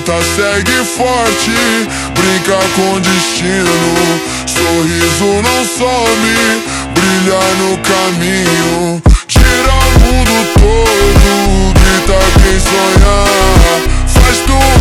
acredita, segue forte, brinca com destino. Sorriso não some, brilha no caminho. Gira o mundo todo, grita quem sonhar, faz tudo